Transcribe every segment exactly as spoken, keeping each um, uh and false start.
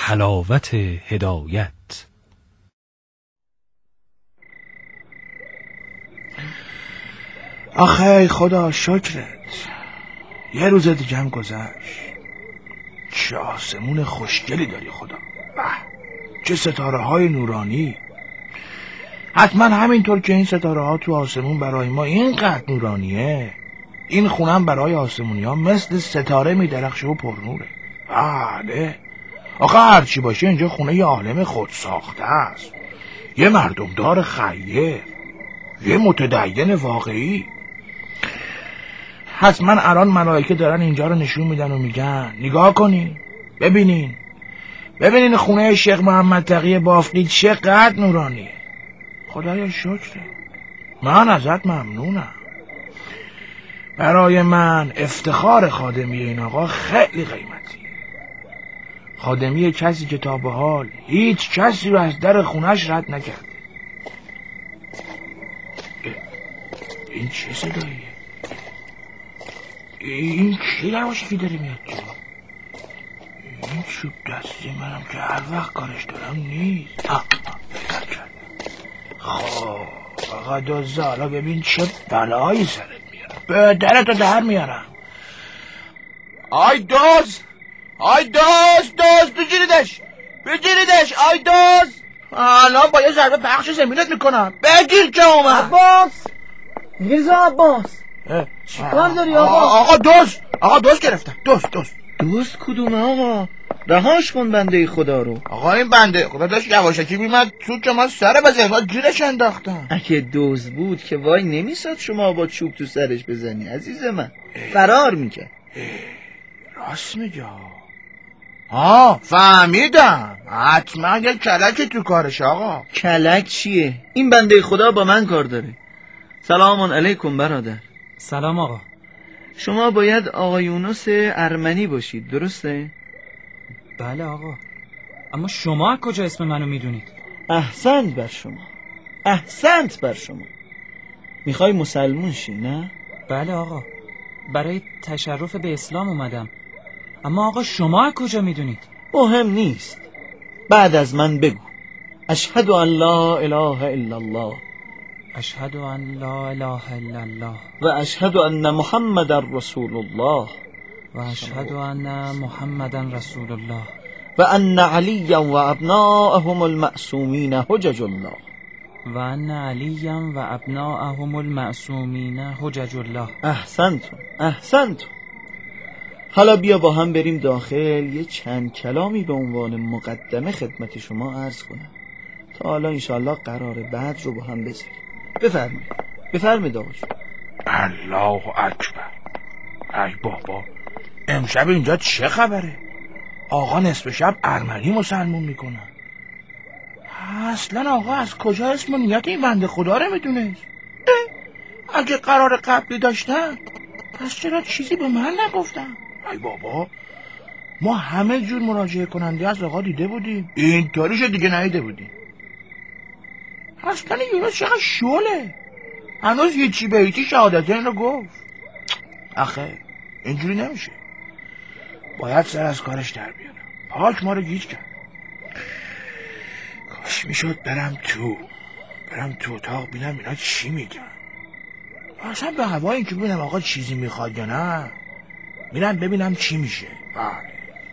حلاوت هدایت. آخه خدا شکرت، یه روز دیگه هم گذشت. چه آسمون خوشگلی داری خدا، به چه ستاره های نورانی. حتما همینطور که این ستاره ها تو آسمون برای ما اینقدر نورانیه، این خونم برای آسمونی ها مثل ستاره میدرخشه و پرنوره. بله آخه هرچی باشه اینجا خونه یه عالم خود ساخته است، یه مردمدار خیر، یه متدین واقعی. حتما الان ملائکه دارن اینجا رو نشون میدن و میگن نگاه کنین، ببینین ببینین خونه شیخ محمد تقی بافقی چقدر نورانیه. خدایا شکره، من ازت ممنونم. برای من افتخار خادمی این آقا خیلی قیمتیه. خادمی کسی که تا به حال هیچ کسی رو از در خونش رد نکرده. این چه صداییه؟ این کی یواشکی داره میاد تو؟ این چوب دستی منم که هر وقت کارش دارم نیست. آه بهتر کردم. خب آقا دوزه، حالا ببین چه بلایی سرت میارم، به درتو در میارم. آی دوز، آی دوز، دوز بگیریدش بگیریدش، آی دوز. الان با یه ضربه پخش زمینت میکنم، بگیر که اومد. عباس، میرزا عباس، چیکار داری آقا؟ آقا دوز، آقا دوز گرفتم، دوز دوز دوست کدومه آقا؟ رهاش کن بنده خدا رو. آقا این بنده خدا داشت یواشکی میمد تو که من سر بزنم گیرش انداختم. اگه دوز بود که وای نمیساد شما با چوب تو سرش بزنی عزیز من، فرار میکرد. راست میگه. ها فهمیدم، حتما یه کلکی تو کارش. آقا کلک چیه؟ این بنده خدا با من کار داره. سلام علیکم برادر. سلام آقا. شما باید آقا یونس ارمنی باشید، درسته؟ بله آقا، اما شما از کجا اسم منو میدونید؟ احسنت بر شما، احسنت بر شما. میخوای مسلمون شی نه؟ بله آقا، برای تشرف به اسلام اومدم. اما آقا شما از کجا میدونید؟ مهم نیست، بعد از من بگو اشهد ان لا اله الا الله اشهد ان لا اله الا الله و اشهد ان محمد رسول الله و اشهد ان محمد رسول الله و ان علی و ابناءهم المعصومین حجج الله و ان علی و ابناءهم المعصومین حجج الله. احسنتون احسنتون. حالا بیا با هم بریم داخل، یه چند کلامی به عنوان مقدمه خدمت شما عرض کنم تا حالا انشاءالله قرار بعد رو با هم بذاریم. بفرمایید بفرمایید آقا جون. الله اکبر. ای بابا، امشب اینجا چه خبره؟ آقا نصف شب ارمنی مسلمون میکنن. اصلا آقا از کجا اسم و نیت این بنده خدا رو میدونست؟ اگه قرار قبلی داشتن پس چرا چیزی به من نگفتن؟ ای بابا، ما همه جور مراجعه کننده از آقا دیده بودیم، اینطوریش دیگه ندیده بودیم. اصلا یونس چقدر شله، هنوز هیچی به هیچی شهادتین رو گفت. آخه اینجوری نمیشه، باید سر از کارش در بیارم. پاک ما رو گیج کرد. کاش میشد برم تو برم تو اتاق بینم اینا چی میگن. اصلا به هوا این که ببینم آقا چیزی میخواد یا نه، میرم ببینم چی میشه. بله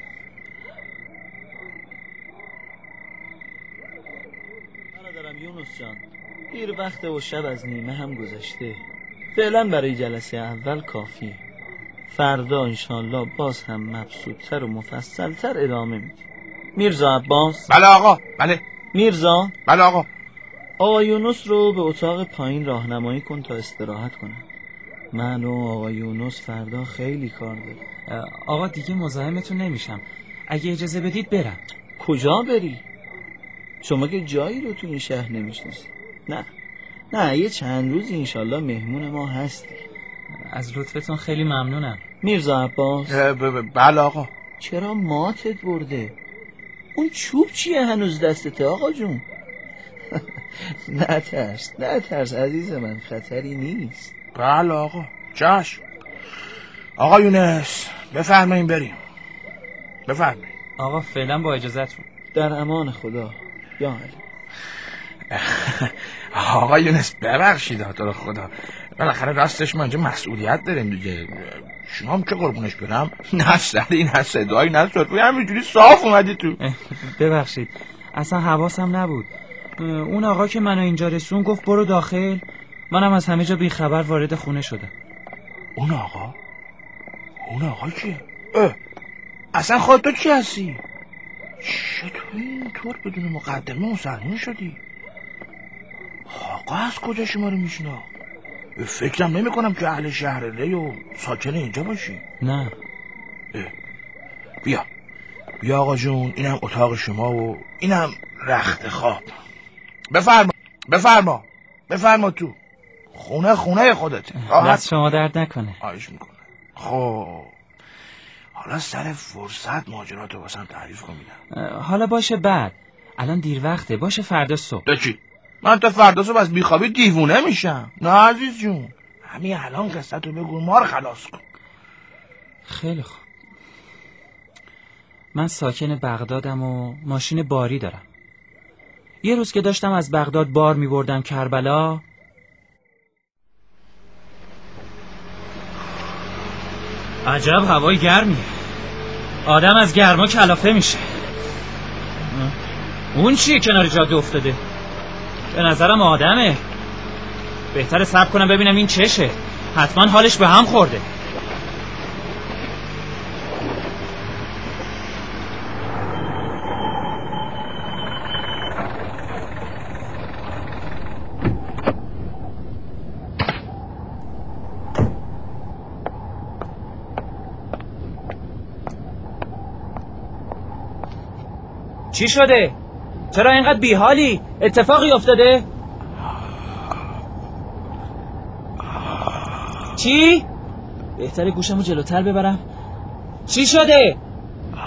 برادرم یونس جان، دیر وقت و شب از نیمه هم گذشته، فعلا برای جلسه اول کافیه. فردا انشالله باز هم مبسوطتر و مفصلتر ادامه میدیم. میرزا عباس. بله آقا. بله میرزا. بله آقا. آقا یونس رو به اتاق پایین راهنمایی کن تا استراحت کنم. من و آقا یونس فردا خیلی کار داریم. آقا دیگه مزاحمتون نمیشم، اگه اجازه بدید برم. کجا بری؟ شما که جایی رو تو این شهر نمیشناسی. نه نه، یه چند روز انشالله مهمون ما هستی. از لطفتون خیلی ممنونم. میرزا عباس. بله آقا. چرا ماتت برده؟ اون چوب چیه هنوز دستته آقا جون؟ نه ترس نه ترس عزیز من، خطری نیست. بله آقا، چشم. آقا یونس بفرمایین بریم. بفرمایین. آقا فعلا با اجازهتون. در امان خدا. یا علی. آقا یونس ببخشید تو رو خدا، بالاخره راستش ما اینجا مسئولیت داریم دیگه. شما هم که قربونش برم نه سری نه صدایی نه صوتی همینجوری صاف اومدی تو. ببخشید اصلا حواسم نبود. اون آقا که منو اینجا رسون گفت برو داخل، منم از همه جا بیخبر وارد خونه شدم. اون آقا؟ اون آقا کیه؟ اه. اصلا خود تو چی هستی؟ چطور اینطور بدون مقدمه مسلمون شدی؟ آقا از کجا شما رو میشنا؟ فکرم نمی کنم که اهل شهر لی و ساکن اینجا باشی. نه. اه. بیا بیا آقا جون، اینم اتاق شما و اینم رخت خواب. بفرما بفرما بفرما تو. خونه خونه خودته. دست شما درد نکنه. آیش میکنه. خب حالا سر فرصت ماجراتو واسم تعریف کن میدم. حالا باشه بعد، الان دیر وقته، باشه فردا صبح. بچی من تا فردا صبح از بیخوابی دیوونه میشم. نه عزیز جون، همین الان قصتو بگو ما رو خلاص کن. خیلی خوب. من ساکن بغدادم و ماشین باری دارم. یه روز که داشتم از بغداد بار میبردم کربلا، عجب هوای گرمی، آدم از گرما کلافه میشه. اون چیه کنار جاده افتاده؟ به نظرم آدمه. بهتره صبر کنم ببینم این چشه، حتما حالش به هم خورده. چی شده؟ چرا اینقدر بیحالی؟ اتفاقی افتاده؟ چی؟ بهتره گوشمو جلوتر ببرم. چی شده؟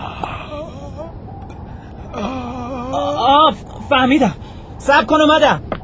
آه فهمیدم. صبر کن اومدم.